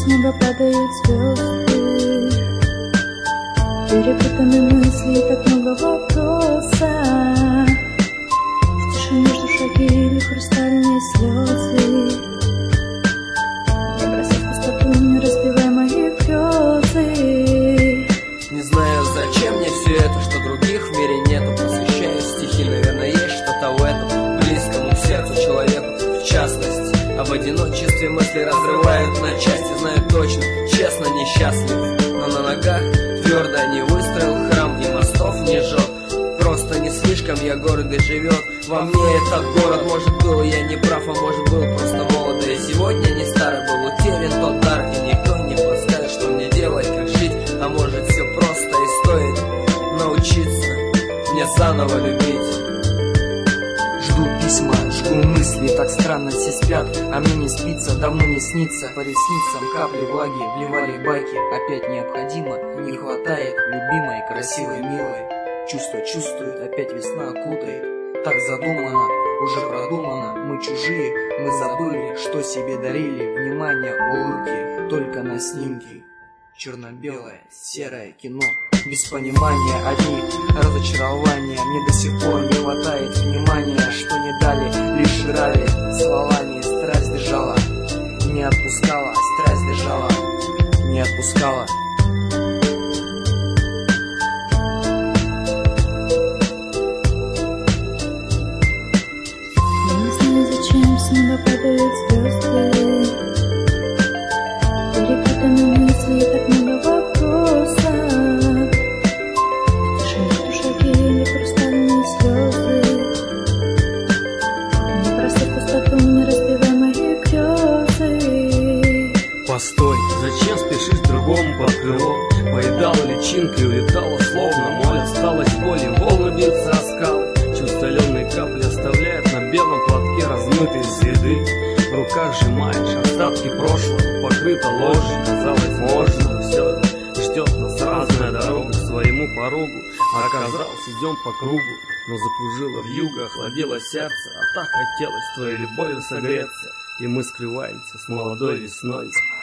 с неба падают звезды, перепутаны мысли, так много вопросов. В тишине между шаги или хрустальные слезы. Не бросай в пустоту, не разбивай мои грезы. Не знаю, зачем мне все это, что других в мире нету. Посвящаю стихи, наверное, есть что-то в этом, близкому к сердцу человеку, в частности. А в одиночестве мысли разрывают на части. Знаю точно, честно несчастлив, но на ногах твердо не выстроил храм и мостов не жег. Просто не слишком я гордый живет во мне этот город. Может, был я не прав, а может, был просто молод. И сегодня не старый, был утерян тот дар, и никто не подскажет, что мне делать, как жить. А может, все просто и стоит научиться мне заново любить. Жду письма, жгу мысли, так странно все спят, а мне не спится, давно не снится. По ресницам капли влаги вливали байки. Опять необходимо, не хватает любимой, красивой, милой. Чувство чувствует, опять весна окутает. Так задумано, уже продумано. Мы чужие, мы забыли, что себе дарили. Внимание, улыбки, только на снимки. Черно-белое, серое кино, без понимания, одни разочарования. Мне до сих пор не хватает внимания, что не дали, лишь жрали словами. Страсть держала, не отпускала, страсть держала, не отпускала. Я не знаю, зачем с неба падают звезды, перепутаны мысли, так много вопросов. В тишине между шаги или хрустальные слезы. Не бросай в пустоту, не разбивай мои грезы. Постой, зачем спешишь другому под крыло? Поедала личинкой, улетала словно моль. Осталась боли, волны бьются о скалы. Чувстволенные капли оставляют на белом платке размытые следы. В руках сжимаешь остатки прошлого, покрыто ложью. Казалось, можно, все ждет нас разная дорога к своему порогу. А оказалось, идем по кругу, но закружило вьюга, охладело сердце. А так хотелось твоей любовью согреться, и мы скрываемся с молодой весной.